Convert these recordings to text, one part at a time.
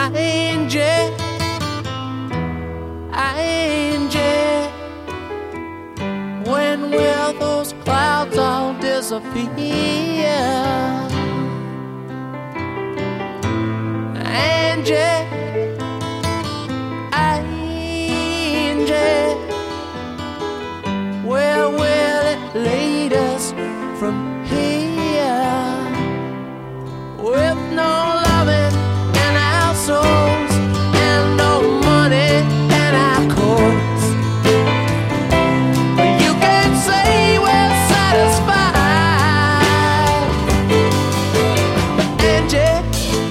Angie, Angie, when will those clouds all disappear? Angie, Angie, where will it lead us from here? With no loving in our souls and no money in our coats, you can't say we're satisfied. Angie,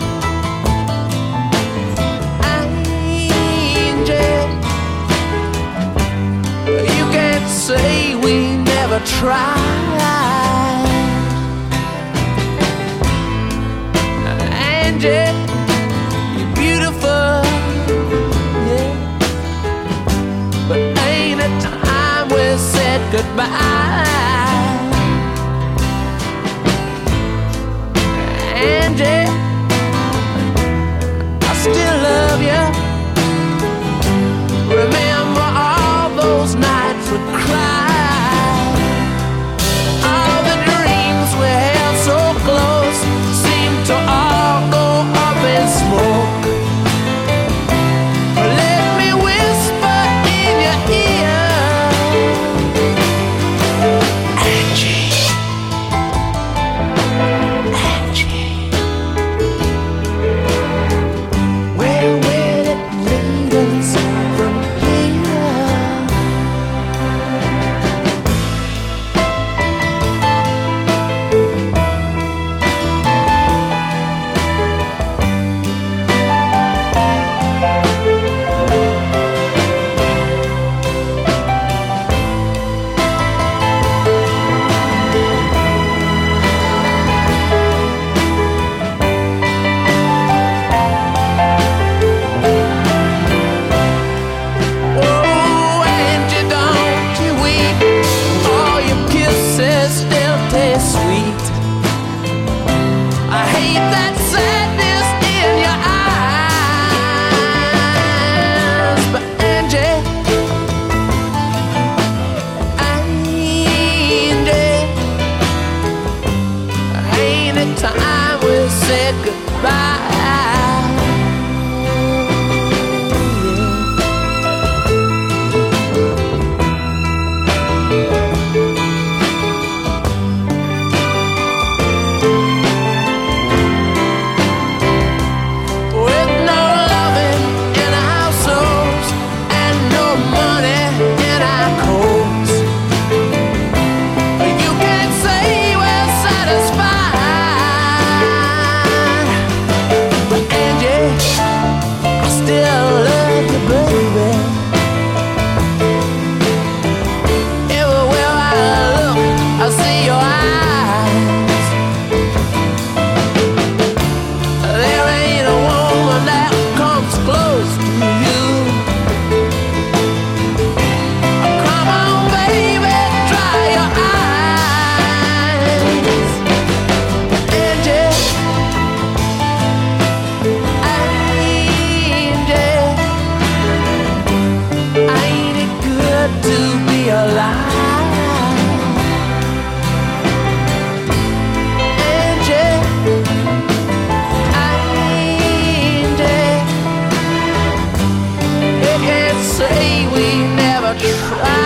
Angie, you can't say we never tried. Angie, you're beautiful, yeah, but ain't it time we said goodbye? Angie, I still love you. Remember all those nights we cried, all the dreams we held so close seemed to all go up in smoke. Let me whisper in your ear, Angie, Angie, where will it lead us from here? Oh, Angie, don't you weep, all your kisses still taste sweet. I hate that sadness in your eyes, but Angie, Angie, ain't it time we said goodbye? With no loving in our souls and no money in our coats, you can't say we're satisfied. But Angie, I still love you, baby. Everywhere I look, I see your eyes. There ain't a woman that comes close to you. Come on, baby, dry your eyes. Angie, Angie, ain't it good to be alive? Angie, Angie, you can't say we never tried.